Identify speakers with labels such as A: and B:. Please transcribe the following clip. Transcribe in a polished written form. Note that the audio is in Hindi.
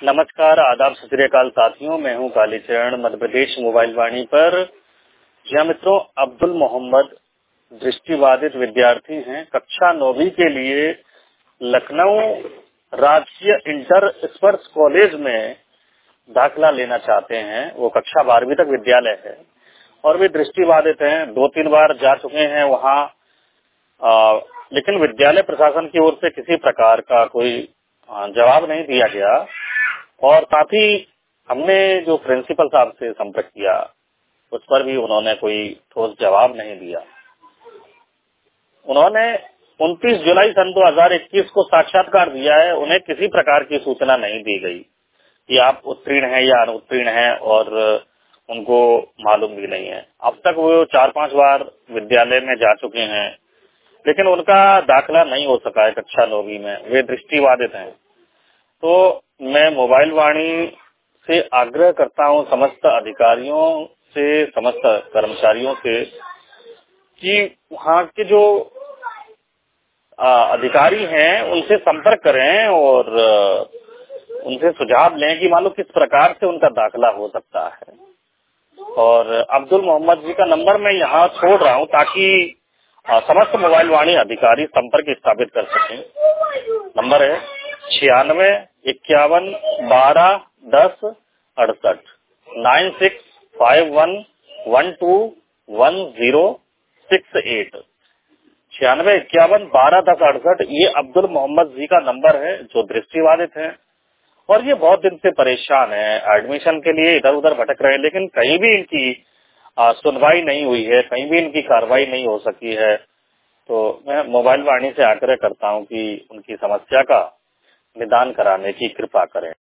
A: नमस्कार, आदाब, सत श्री अकाल साथियों। मैं हूं कालीचरण, मध्य प्रदेश मोबाइल वाणी पर। जी हाँ मित्रों, अब्दुल मोहम्मद दृष्टिबाधित विद्यार्थी हैं। कक्षा 9वीं के लिए लखनऊ राजकीय इंटर स्पर्श कॉलेज में दाखिला लेना चाहते हैं। वो कक्षा 12वीं तक विद्यालय है और वे दृष्टिबाधित हैं। 2-3 बार जा चुके हैं वहाँ, लेकिन विद्यालय प्रशासन की ओर से किसी प्रकार का कोई जवाब नहीं दिया गया। और साथ ही हमने जो प्रिंसिपल साहब से संपर्क किया, उस पर भी उन्होंने कोई ठोस जवाब नहीं दिया। उन्होंने 29 जुलाई सन 2021 को साक्षात्कार दिया है। उन्हें किसी प्रकार की सूचना नहीं दी गई कि आप उत्तीर्ण हैं या अनुत्तीर्ण हैं, और उनको मालूम भी नहीं है। अब तक वो 4-5 बार विद्यालय में जा चुके हैं, लेकिन उनका दाखिला नहीं हो सका है कक्षा 9वीं में। वे दृष्टिबाधित हैं। तो मैं मोबाइल वाणी से आग्रह करता हूं समस्त अधिकारियों से, समस्त कर्मचारियों से, कि वहाँ के जो अधिकारी हैं उनसे संपर्क करें और उनसे सुझाव लें कि मालूम किस प्रकार से उनका दाखिला हो सकता है। और अब्दुल मोहम्मद जी का नंबर मैं यहाँ छोड़ रहा हूँ ताकि समस्त मोबाइल वाणी अधिकारी संपर्क स्थापित कर सकें। नंबर है 9651121068 9651121068 9651121068। ये अब्दुल मोहम्मद जी का नंबर है, जो दृष्टिबाधित है और ये बहुत दिन से परेशान है। एडमिशन के लिए इधर उधर भटक रहे हैं, लेकिन कहीं भी इनकी सुनवाई नहीं हुई है, कहीं भी इनकी कार्रवाई नहीं हो सकी है। तो मैं मोबाइल वाणी से आग्रह करता हूं कि उनकी समस्या का निदान कराने की कृपा करें।